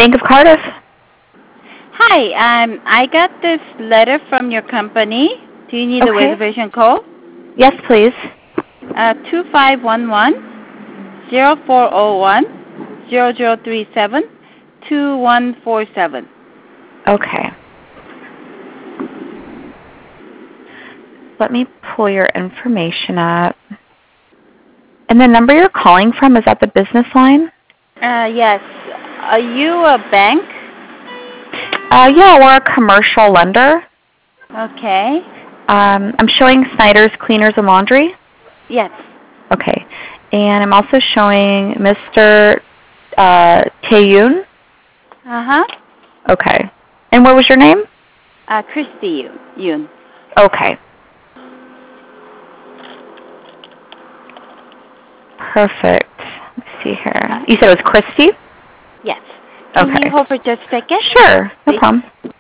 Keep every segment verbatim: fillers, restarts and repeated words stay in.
Bank of Cardiff. Hi, um, I got this letter from your company. Do you need Okay. the reservation code? Yes, please. Uh, two five one one zero four zero one zero zero three seven two one four seven. Okay. Let me pull your information up. And the number you're calling from, is that the business line? Uh, yes. Are you a bank? Uh, yeah, we're a commercial lender. Okay. Um, I'm showing Snyder's Cleaners and Laundry. Yes. Okay. And I'm also showing Mister Uh, Taeyun. Uh-huh. Okay. And what was your name? Uh, Christy Yoon. Okay. Perfect. Let's see here. You said it was Christy? Yes. Can Okay. you hold for just a second? Sure. No problem.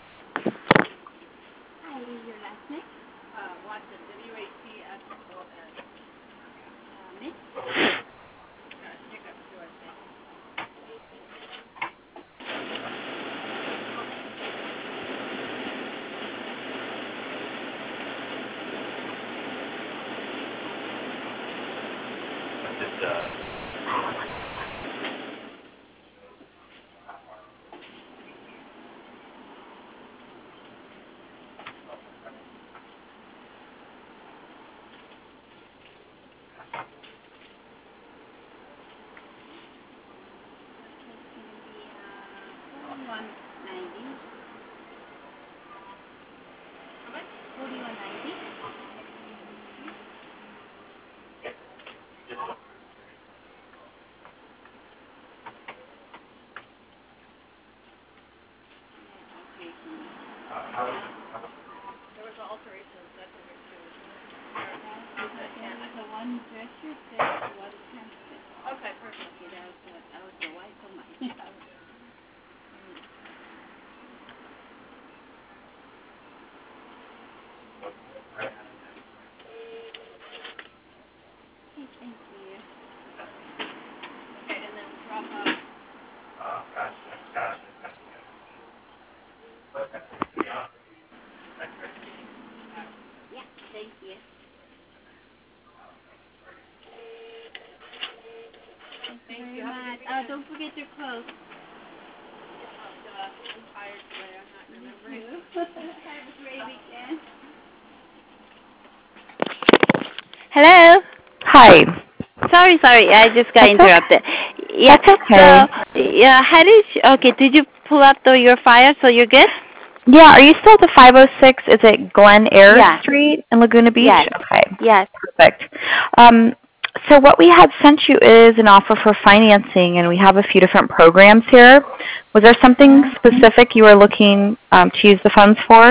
Hi, your last name? Uh, Watson. W A T S O N. Uh, Miss? forty-one ninety. How much? forty-one ninety. There was an alteration. That's what we're doing. The one gesture says what it can say. Okay, perfect. Okay, that was good. That was the why so much. Okay, thank you. Okay, and then drop off. Yeah, thank you. Thank you very much. Uh, don't forget your clothes. I'm tired today. I'm not remembering. Have a great weekend. Hello. Hi. Sorry, sorry. I just got That's interrupted. Okay. Yeah. That's okay. So, yeah. How did? You, okay. Did you pull up the, your file? So you're good? Yeah, are you still at the five oh six, is it Glen Ayre Yeah. Street in Laguna Beach? Yes. Okay. Yes. Perfect. Um, so what we had sent you is an offer for financing, and we have a few different programs here. Was there something specific you were looking um, to use the funds for?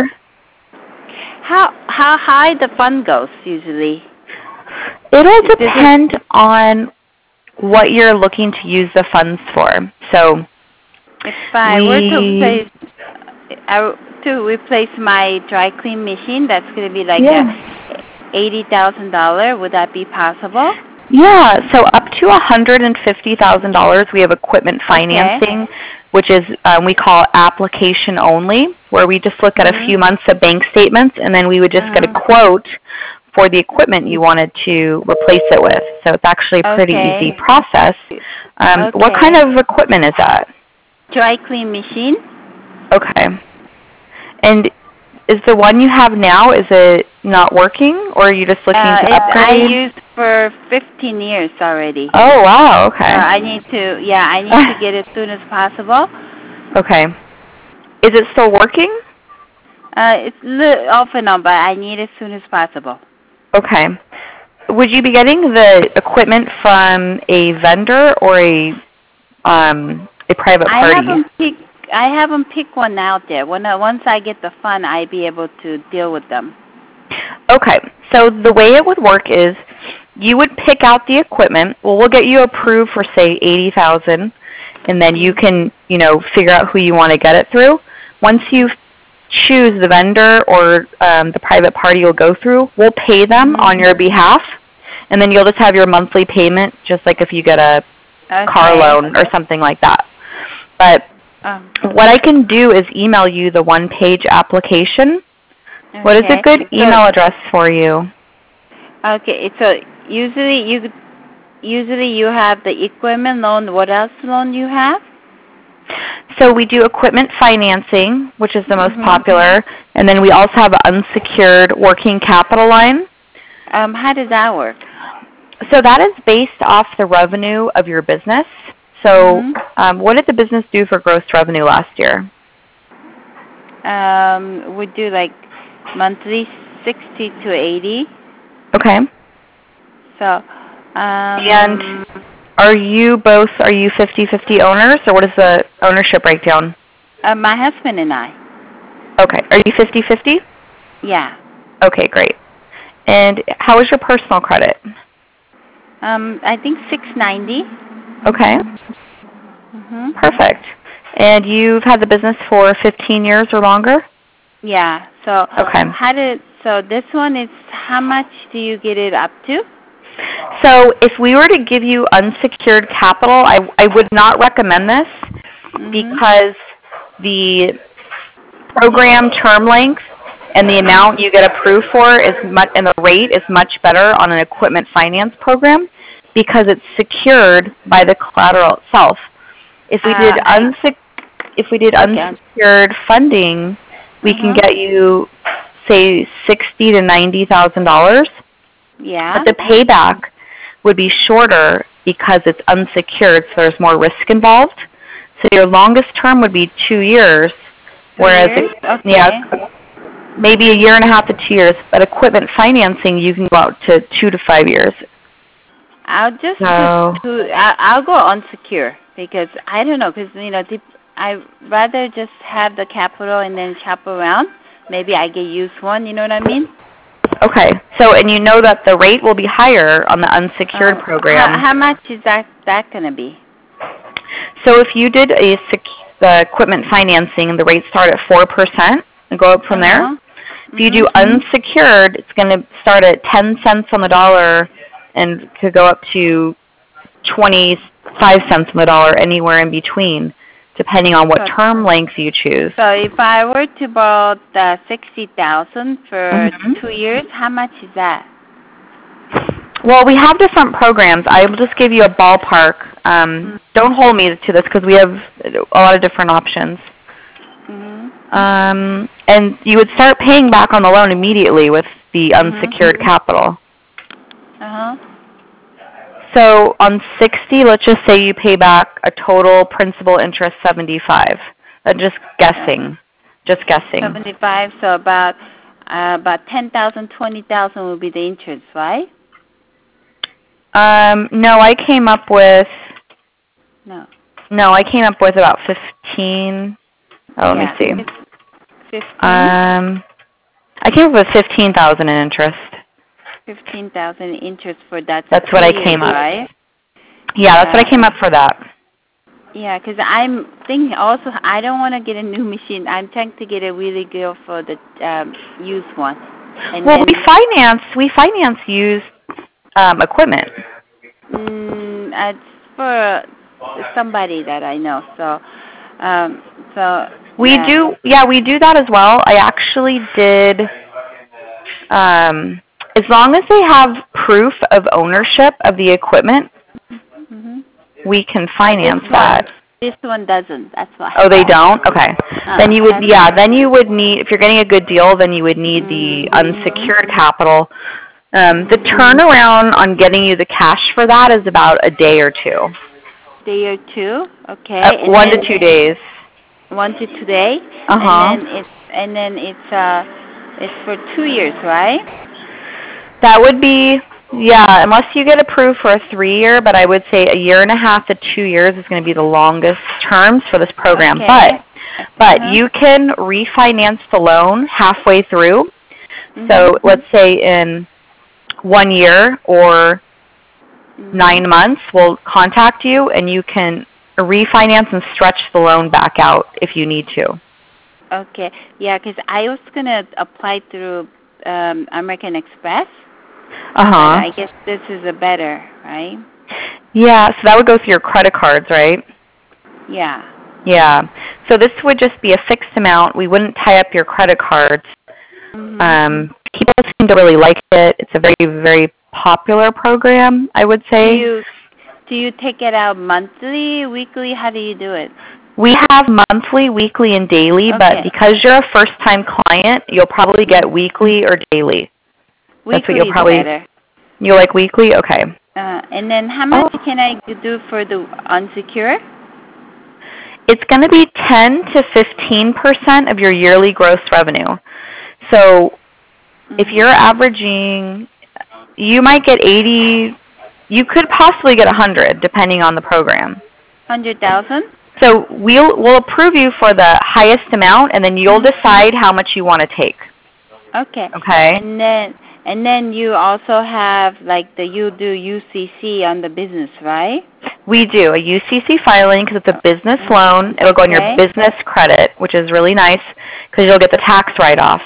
How how high the fund goes usually? It'll Does it- depend on what you're looking to use the funds for. So If I we, were to replace, I, were to replace my dry clean machine, that's going to be like yeah. a eighty thousand dollar. Would that be possible? Yeah, so up to one hundred fifty thousand dollars we have equipment financing, Okay. which is um, we call application only, where we just look at Mm-hmm. a few months of bank statements, and then we would just Uh-huh. get a quote for the equipment you wanted to replace it with. So it's actually a pretty Okay. easy process. Um, Okay. What kind of equipment is that? Dry clean machine? Okay. And is the one you have now, is it not working, or are you just looking Uh, to it's, I upgrade? used for fifteen years already. Oh, wow, okay. Uh, I need to, yeah, I need to get it as soon as possible. Okay. Is it still working? Uh, it's li- off and on, but I need it as soon as possible. Okay. Would you be getting the equipment from a vendor or a um, a private I party? haven't picked. I haven't picked one out there. When I, once I get the fund, I'll be able to deal with them. Okay. So the way it would work is you would pick out the equipment. Well, we'll get you approved for say eighty thousand, and then you can you know figure out who you want to get it through. Once you choose the vendor or um, the private party you'll go through, we'll pay them Mm-hmm. on your behalf, and then you'll just have your monthly payment, just like if you get a Okay. car loan or something like that. But Oh. What I can do is email you the one-page application. Okay. What is a good email so, address for you? Okay, so usually you usually you have the equipment loan. What else loan you have? So we do equipment financing, which is the most Mm-hmm. popular, and then we also have an unsecured working capital line. Um, how does that work? So that is based off the revenue of your business. So Mm-hmm. um, what did the business do for gross revenue last year? Um, we do like monthly sixty to eighty. Okay. So, um, And are you both, are you fifty-fifty owners, or what is the ownership breakdown? uh, my husband and I. Okay. Are you fifty-fifty? Yeah. Okay, great. And how is your personal credit? Um, I think six ninety. Okay. Mhm. Perfect. And you've had the business for fifteen years or longer? Yeah. So, Okay. how did so this one is how much do you get it up to? So if we were to give you unsecured capital, I, I would not recommend this Mhm. because the program term length and the amount you get approved for is much, and the rate is much better on an equipment finance program because it's secured by the collateral itself. If we did Uh, I- unsec- if we did Okay. unsecured funding, we can Uh-huh. get you say sixty to ninety thousand dollars, Yeah. but the payback would be shorter because it's unsecured, so there's more risk involved. So your longest term would be two years, Two whereas years? it, Okay. yeah, maybe a year and a half to two years. But equipment financing, you can go out to two to five years. I'll just So, do two. I, I'll go unsecure because I don't know because you know dip, I rather just have the capital and then shop around. Maybe I get used one. You know what I mean? okay. So, and you know that the rate will be higher on the unsecured Uh, program. How, how much is that that gonna be? So if you did a sec- the equipment financing, the rates start at four percent and go up from there. Uh-huh. If you do Mhm. unsecured, it's going to start at ten cents on the dollar and could go up to twenty-five cents on the dollar, anywhere in between, depending on what So, term length you choose. so if I were to borrow the sixty thousand for Mhm. two years, how much is that? Well, we have different programs. I will just give you a ballpark. Um, Mm. don't hold me to this because we have a lot of different options. Mhm. Um, and you would start paying back on the loan immediately with the unsecured capital. Uh huh. So on sixty, let's just say you pay back a total principal interest seventy-five. I'm just guessing. Just guessing. Seventy-five. So about uh, about ten thousand, twenty thousand will be the interest, right? Um, no, I came up with No. no, I came up with about fifteen. Oh, let Yeah. me see. Fifteen. Um, I came up with fifteen thousand in interest. Fifteen thousand interest for that. That's what I years, came up. Right? Yeah, that's what I came up for that. Yeah, because I'm thinking also I don't want to get a new machine. I'm trying to get a really good for the um, used one. And Well, then, we finance we finance used um, equipment. Mm, it's for somebody that I know. So, um, so We yeah. do, yeah, we do that as well. I actually did, um, as long as they have proof of ownership of the equipment, Mm-hmm. we can finance this that. One, this one doesn't. That's why. Oh, they don't? Okay. Uh, Then you would, that's yeah, why. then you would need, if you're getting a good deal, then you would need the Mm-hmm. unsecured capital. Um, the turnaround on getting you the cash for that is about a day or two. Day or two, okay. Uh, and one then to two days. One to two day, Uh-huh. and then it's and then it's uh it's for two years, right? That would be, yeah, unless you get approved for a three-year, but I would say a year and a half to two years is going to be the longest terms for this program. Okay. But but Uh-huh. you can refinance the loan halfway through. Mm-hmm. So let's say in one year or Mm-hmm. nine months, we'll contact you and you can refinance and stretch the loan back out if you need to. Okay. Yeah, because I was gonna apply through um, American Express. Uh-huh. But I guess this is a better, right? Yeah, so that would go through your credit cards, right? Yeah. Yeah. So this would just be a fixed amount. We wouldn't tie up your credit cards. Mm-hmm. Um, people seem to really like it. It's a very, very popular program, I would say. Do you, do you take it out monthly, weekly? How do you do it? We have monthly, weekly, and daily, Okay. but because you're a first-time client, you'll probably get weekly or daily. Weekly That's what you'll probably. is better. You like weekly? Okay. Uh, and then how much Oh. can I do for the unsecured? It's going to be ten to fifteen percent of your yearly gross revenue. So Mm-hmm. if you're averaging, you might get eighty. You could possibly get one hundred, depending on the program. one hundred thousand? So we'll we'll approve you for the highest amount, and then you'll decide how much you want to take. Okay. Okay. And then and then you also have like the you do U C C on the business, right? We do a U C C filing because it's a business loan. It'll go on your Okay. business credit, which is really nice because you'll get the tax write-off.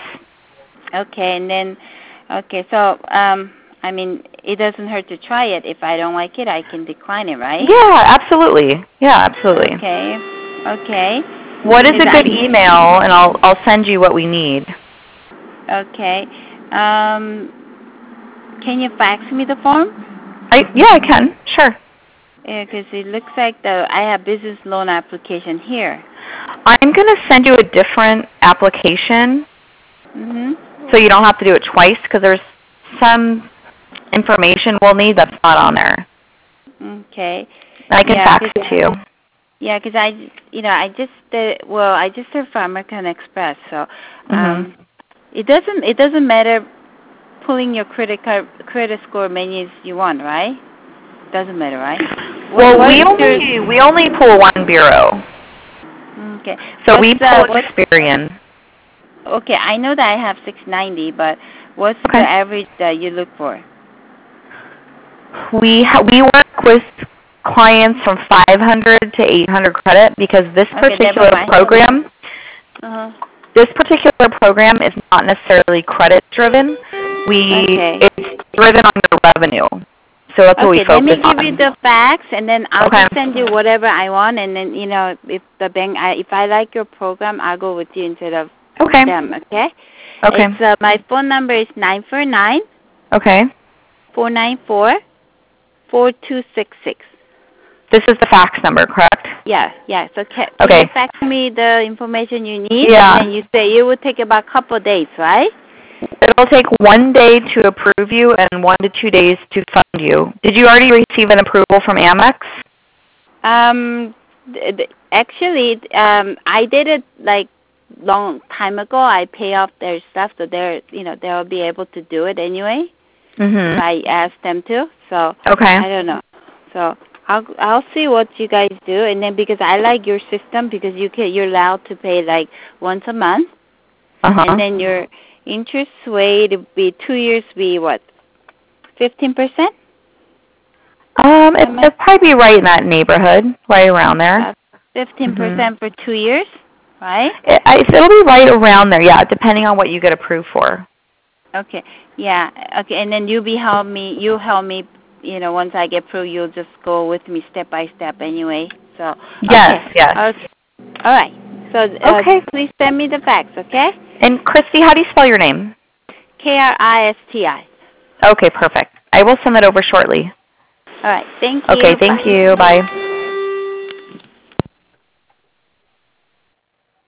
Okay. And then okay, so um, I mean, it doesn't hurt to try it. If I don't like it, I can decline it, right? Yeah, absolutely. Yeah, absolutely. Okay. Okay. What is a Because good I- email, and I'll I'll send you what we need. Okay. Um, can you fax me the form? I yeah, I can. Sure. Yeah, because it looks like the I have business loan application here. I'm going to send you a different application Mhm. so you don't have to do it twice because there's some information we'll need that's not on there. Okay. I can Yeah, fax because- it to you. Yeah, because I, you know, I just did, well, I just did for American Express, so um, it doesn't it doesn't matter pulling your credit card credit score many as you want, right? Doesn't matter, right? Well, What- we what's your- only we only pull one bureau, Okay. so What's we the- pull what's- Experian. Okay, I know that I have six ninety, but what's Okay. the average that you look for? We ha- we work with clients from five hundred to eight hundred credit because this Okay, particular never mind. program Uh-huh. this particular program is not necessarily credit driven. We Okay. it's driven on your revenue. So that's what Okay, we let me focus give on. you the fax, and then I'll Okay. just send you whatever I want, and then you know if the bank, I, if I like your program, I'll go with you instead of Okay. them. Okay. Okay. It's uh, my phone number is nine four nine Okay. four nine four four two six six. This is the fax number, correct? Yeah, yeah. So can, can Okay. you fax me the information you need? Yeah. And then you say it would take about a couple of days, right? It'll take one day to approve you and one to two days to fund you. Did you already receive an approval from Amex? Um, th- th- actually, um, I did it like long time ago. I pay off their stuff, so they're, you know, they'll be able to do it anyway. Mhm. If I ask them to. So Okay. I don't know. So I'll I'll see what you guys do, and then because I like your system because you can you're allowed to pay like once a month, Uh-huh. and then your interest rate would be two years be what, fifteen percent? Um, it, it'll probably be right in that neighborhood, right around there. Fifteen percent for two years, right? It, I, it'll be right around there, yeah, depending on what you get approved for. Okay. Yeah. Okay. And then you be help me. You help me. You know, once I get approved, you'll just go with me step by step anyway. So. Yes, okay. yes. Okay. All right. So. Uh, Okay. Please send me the fax. Okay. And Christy, how do you spell your name? K R I S T I. Okay, perfect. I will send that over shortly. All right. Thank you. Okay, thank Bye. you. Bye.